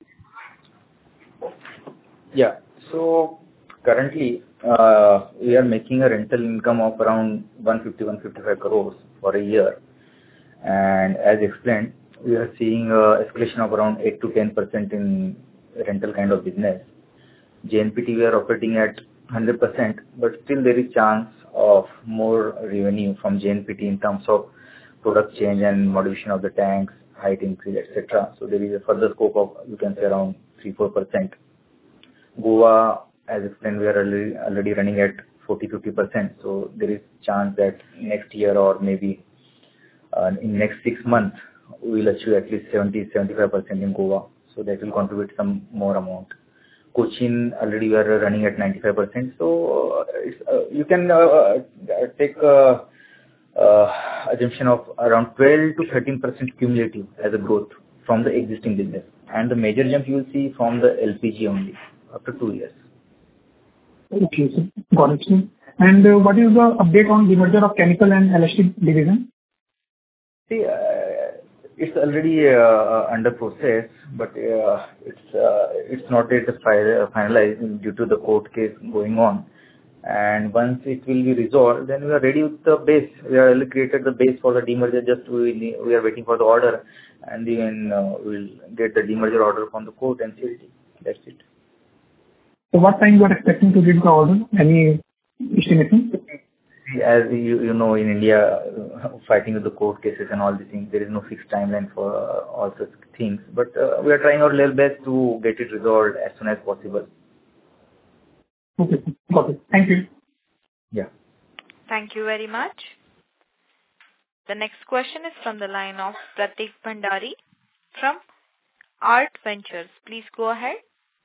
Yeah. So currently, uh, we are making a rental income of around one fifty to one fifty-five crores for a year. And as explained, we are seeing a escalation of around eight to ten percent in rental kind of business. J N P T, we are operating at one hundred percent, but still there is chance of more revenue from J N P T in terms of product change and modification of the tanks, height increase, et cetera. So there is a further scope of, you can say, around three to four percent. Goa, as explained, we are already, already running at forty to fifty percent. So there is chance that next year or maybe uh, in next six months, we will achieve at least seventy to seventy-five percent in Goa. So that will contribute some more amount. Cochin, already we are running at ninety-five percent. So uh, it's, uh, you can uh, uh, take a uh, assumption of around twelve to thirteen percent cumulative as a growth from the existing business. And the major jump you will see from the L P G only after two years. Okay, sir. Got it, sir. And uh, what is the update on the merger of chemical and L S T division? See, uh, it's already uh, under process, but uh, it's uh, it's not yet finalized due to the court case going on. And once it will be resolved, then we are ready with the base. We have already created the base for the demerger. Just we we are waiting for the order, and then uh, we'll get the demerger order from the court and see it. That's it. So what time you are expecting to get the order? Any estimation? As you, you know, in India, uh, fighting with the court cases and all these things, there is no fixed timeline for uh, all such things. But uh, we are trying our level best to get it resolved as soon as possible. Okay, got it. Thank you. Yeah. Thank you very much. The next question is from the line of Pratik Bhandari from Art Ventures. Please go ahead.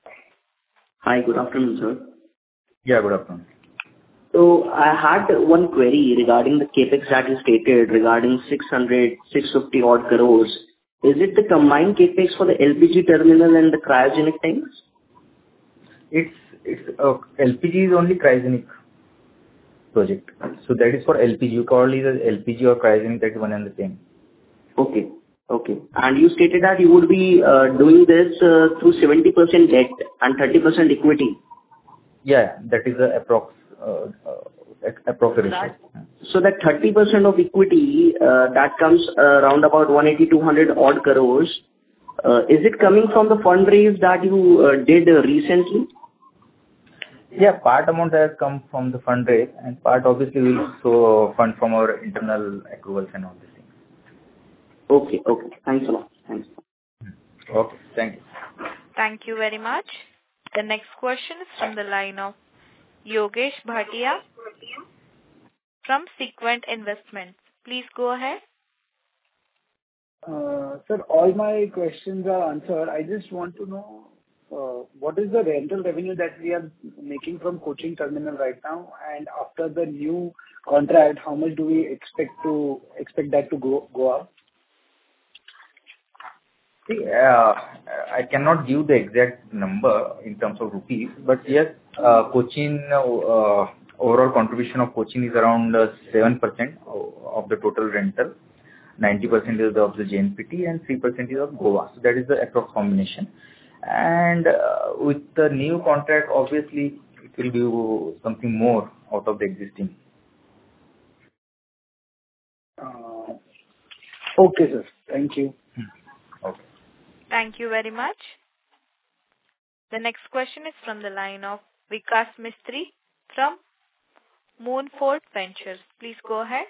Hi, good afternoon, sir. Yeah, good afternoon. So I had one query regarding the capex that you stated regarding six hundred, six fifty odd crores. Is it the combined capex for the L P G terminal and the cryogenic tanks? It's it's uh, L P G is only cryogenic project. So that is for L P G. You call it as L P G or cryogenic, that is one and the same. Okay. Okay. And you stated that you would be uh, doing this uh, through seventy percent debt and thirty percent equity. Yeah, that is the approx uh, uh, approx ratio. So that thirty percent of equity, uh, that comes uh, around about one eighty, two hundred odd crores. Uh, is it coming from the fundraise that you uh, did uh, recently? Yeah, part amount has come from the fundraise, and part obviously will also fund from our internal accruals and all these things. Okay, okay. Thanks a lot. Thanks. Okay, thank you. Thank you very much. The next question is from the line of Yogesh Bhatia from Sequent Investments. Please go ahead. Uh, Sir, all my questions are answered. I just want to know uh, what is the rental revenue that we are making from Cochin terminal right now, and after the new contract, how much do we expect to expect that to go go up? See, uh, I cannot give the exact number in terms of rupees, but yes, uh, Cochin, uh, overall contribution of Cochin is around uh, seven percent of the total rental. ninety percent is of the J N P T and three percent is of Goa. So that is the approx combination. And uh, with the new contract, obviously, it will do something more out of the existing. Uh, okay, sir. Thank you. Okay. Thank you very much. The next question is from the line of Vikas Mistry from Moonfort Ventures. Please go ahead.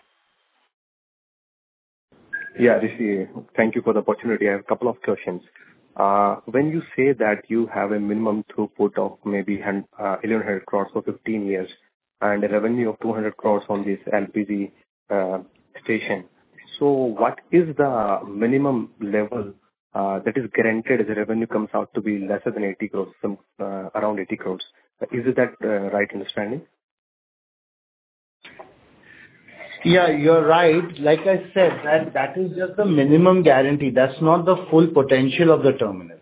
Yeah, Rishi, thank you for the opportunity. I have a couple of questions. Uh, when you say that you have a minimum throughput of maybe uh, eleven hundred crores for fifteen years and a revenue of two hundred crores on this L P G uh, station, so what is the minimum level uh, that is guaranteed as the revenue comes out to be lesser than eighty crores, some, uh, around eighty crores? Is it that uh, right understanding? Yeah, you're right. Like I said, that that is just the minimum guarantee. That's not the full potential of the terminal.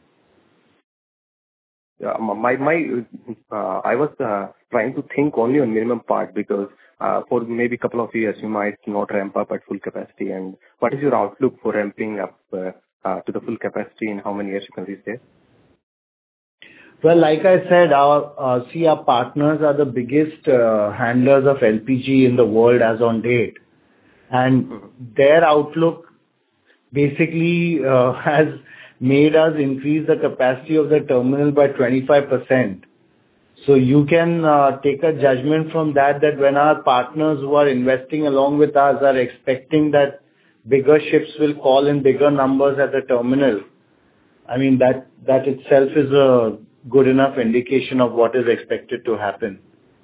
Yeah, my my uh, I was uh, trying to think only on minimum part because uh, for maybe a couple of years you might not ramp up at full capacity. And what is your outlook for ramping up uh, uh, to the full capacity in how many years you can reach there? Well, like I said, our uh, see our partners are the biggest uh, handlers of L P G in the world as on date, and their outlook basically uh, has made us increase the capacity of the terminal by twenty-five percent. So you can uh, take a judgment from that that when our partners who are investing along with us are expecting that bigger ships will call in bigger numbers at the terminal, I mean that that itself is a good enough indication of what is expected to happen.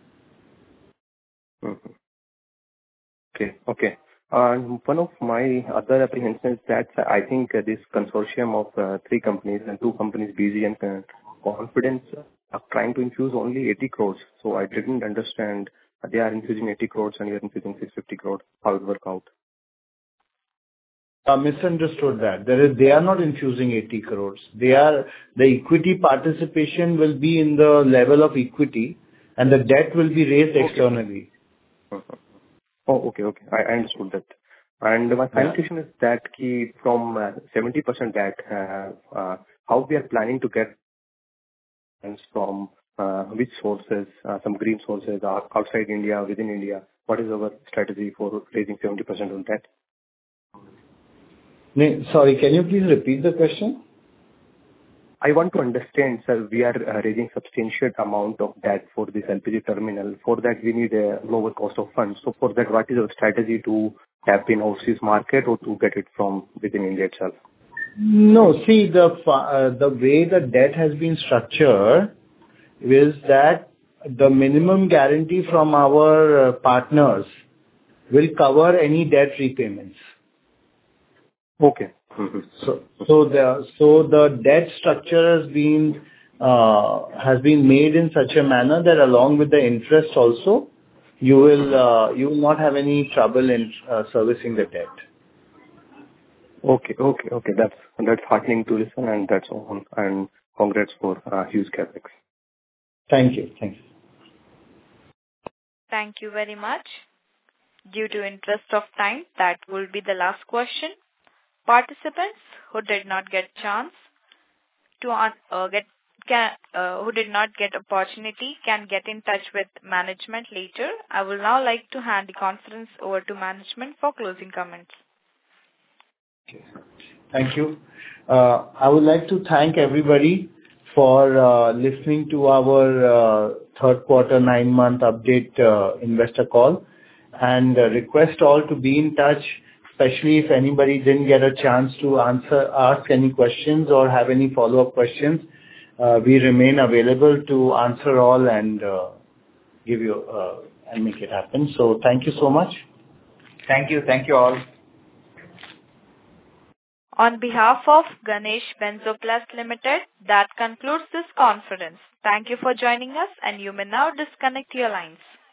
Mm-hmm. Okay, okay. Uh, one of my other apprehensions that I think uh, this consortium of uh, three companies and two companies, B G and uh, Confidence, are trying to infuse only eighty crores. So I didn't understand uh, they are infusing eighty crores and we are infusing six hundred fifty crores. How it work out? Uh, misunderstood that. There is, they are not infusing eighty crores. They are, the equity participation will be in the level of equity and the debt will be raised okay. externally. Uh-huh. Oh, okay, okay. I, I understood that. And my final Yeah. question is that key from uh, seventy percent debt, uh, uh, how we are planning to get funds from uh, which sources, uh, some green sources are outside India, within India. What is our strategy for raising seventy percent on debt? Sorry, can you please repeat the question? I want to understand, sir, we are uh, raising substantial amount of debt for this L P G terminal. For that, we need a lower cost of funds. So for that, what is our strategy to tap in overseas market or to get it from within India itself? No, see, the uh, the way the debt has been structured is that the minimum guarantee from our uh, partners will cover any debt repayments. Okay. Mm-hmm. So, so the so the debt structure has been uh, has been made in such a manner that along with the interest also, you will uh, you will not have any trouble in uh, servicing the debt. Okay, okay, okay. That's that's heartening to listen, and that's all. And congrats for uh, huge capex. Thank you. Thank you. Thank you very much. Due to interest of time, that will be the last question. Participants who did not get chance to uh, get can, uh, who did not get opportunity can get in touch with management later. I will now like to hand the conference over to management for closing comments. Thank you. Uh, I would like to thank everybody for uh, listening to our uh, third quarter nine-month update uh, investor call, and uh, request all to be in touch, especially if anybody didn't get a chance to answer, ask any questions or have any follow-up questions. Uh, we remain available to answer all and uh, give you uh, and make it happen. So thank you so much. Thank you. Thank you all. On behalf of Ganesh Benzoplast Limited, that concludes this conference. Thank you for joining us, and you may now disconnect your lines.